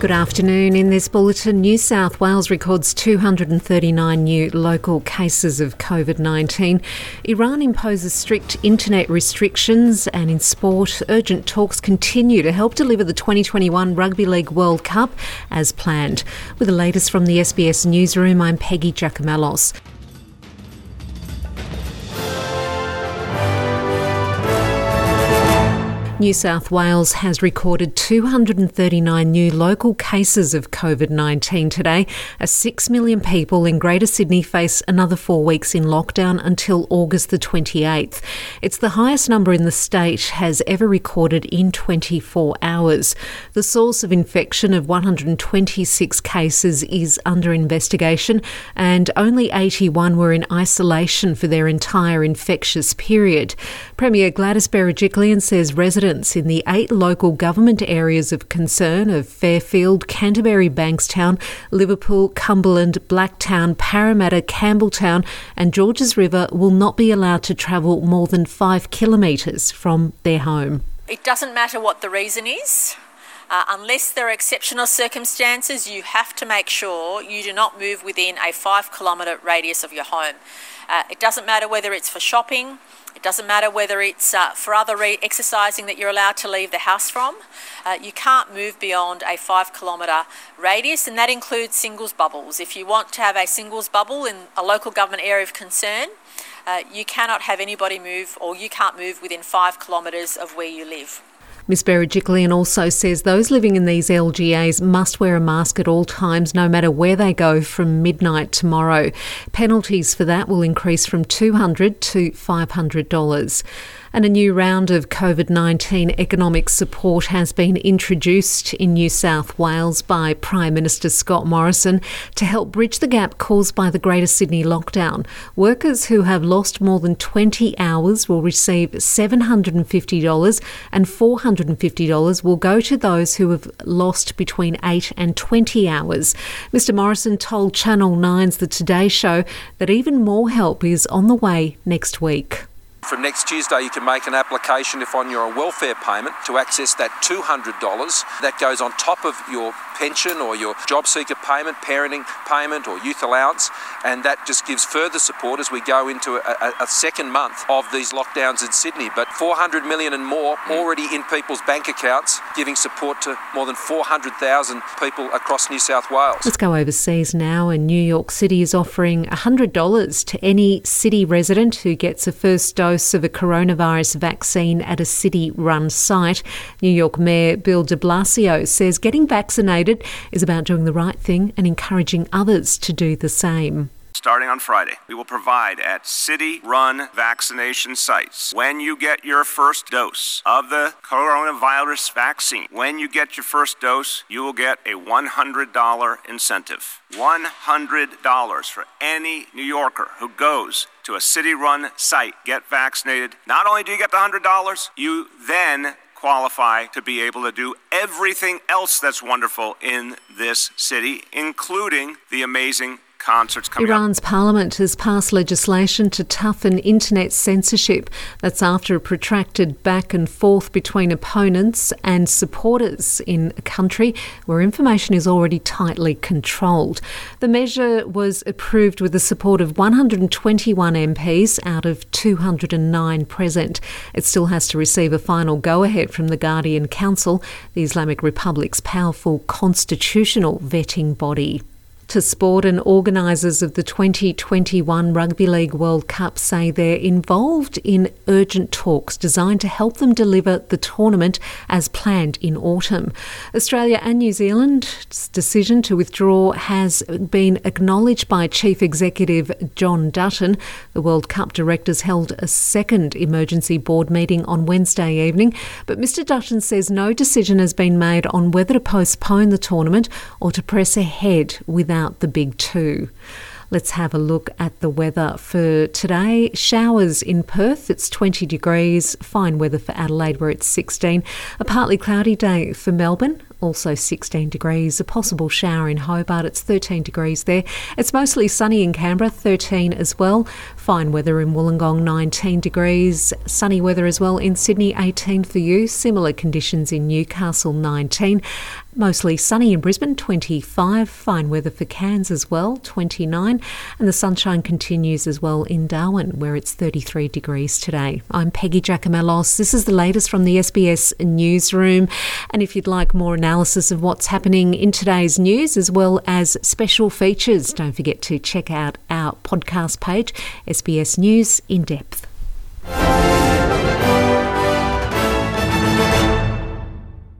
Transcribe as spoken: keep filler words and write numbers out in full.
Good afternoon. In this bulletin, New South Wales records two hundred thirty-nine new local cases of COVID nineteen. Iran imposes strict internet restrictions, and in sport, urgent talks continue to help deliver the twenty twenty-one Rugby League World Cup as planned. With the latest from the S B S Newsroom, I'm Peggy Giacomellos. New South Wales has recorded two hundred thirty-nine new local cases of COVID nineteen today, as six million people in Greater Sydney face another four weeks in lockdown until August the twenty-eighth. It's the highest number in the state has ever recorded in twenty-four hours. The source of infection of one hundred twenty-six cases is under investigation, and only eighty-one were in isolation for their entire infectious period. Premier Gladys Berejiklian says residents in the eight local government areas of concern of Fairfield, Canterbury Bankstown, Liverpool, Cumberland, Blacktown, Parramatta, Campbelltown and Georges River will not be allowed to travel more than five kilometres from their home. It doesn't matter what the reason is. Uh, unless there are exceptional circumstances, you have to make sure you do not move within a five kilometre radius of your home. Uh, it doesn't matter whether it's for shopping. It doesn't matter whether it's uh, for other re- exercising that you're allowed to leave the house from. Uh, you can't move beyond a five kilometre radius, and that includes singles bubbles. If you want to have a singles bubble in a local government area of concern, uh, you cannot have anybody move, or you can't move within five kilometres of where you live. Ms Berejiklian also says those living in these L G As must wear a mask at all times, no matter where they go, from midnight tomorrow. Penalties for that will increase from two hundred dollars to five hundred dollars. And a new round of COVID nineteen economic support has been introduced in New South Wales by Prime Minister Scott Morrison to help bridge the gap caused by the Greater Sydney lockdown. Workers who have lost more than twenty hours will receive seven hundred fifty dollars, and four hundred fifty dollars will go to those who have lost between eight and twenty hours. Mister Morrison told Channel nine's The Today Show that even more help is on the way next week. From next Tuesday, you can make an application if on your welfare payment to access that two hundred dollars. That goes on top of your pension or your job seeker payment, parenting payment or youth allowance, and that just gives further support as we go into a, a, a second month of these lockdowns in Sydney. But four hundred million and more already in people's bank accounts, giving support to more than four hundred thousand people across New South Wales. Let's go overseas now, and New York City is offering one hundred dollars to any city resident who gets a first dose of a coronavirus vaccine at a city-run site. New York Mayor Bill de Blasio says getting vaccinated is about doing the right thing and encouraging others to do the same. Starting on Friday, we will provide at city-run vaccination sites, when you get your first dose of the coronavirus vaccine, when you get your first dose, you will get a one hundred dollars incentive. one hundred dollars for any New Yorker who goes to a city-run site, get vaccinated. Not only do you get the one hundred dollars, you then qualify to be able to do everything else that's wonderful in this city, including the amazing concerts coming Iran's up. parliament has passed legislation to toughen internet censorship. That's after a protracted back and forth between opponents and supporters in a country where information is already tightly controlled. The measure was approved with the support of one hundred twenty-one M Ps out of two hundred nine present. It still has to receive a final go-ahead from the Guardian Council, the Islamic Republic's powerful constitutional vetting body. To sport, and organisers of the twenty twenty-one Rugby League World Cup say they're involved in urgent talks designed to help them deliver the tournament as planned in autumn. Australia and New Zealand's decision to withdraw has been acknowledged by Chief Executive John Dutton. The World Cup directors held a second emergency board meeting on Wednesday evening, but Mister Dutton says no decision has been made on whether to postpone the tournament or to press ahead without the big two. Let's have a look at the weather for today. Showers in Perth, it's twenty degrees. Fine weather for Adelaide, where it's sixteen. A partly cloudy day for Melbourne, also sixteen degrees. A possible shower in Hobart, it's thirteen degrees there. It's mostly sunny in Canberra, thirteen as well. Fine weather in Wollongong, nineteen degrees. Sunny weather as well in Sydney, eighteen for you. Similar conditions in Newcastle, nineteen. Mostly sunny in Brisbane, twenty-five. Fine weather for Cairns as well, twenty-nine. And the sunshine continues as well in Darwin, where it's thirty-three degrees today. I'm Peggy Giacomellos. This is the latest from the S B S Newsroom. And if you'd like more analysis of what's happening in today's news, as well as special features, don't forget to check out our podcast page, S B S News In Depth.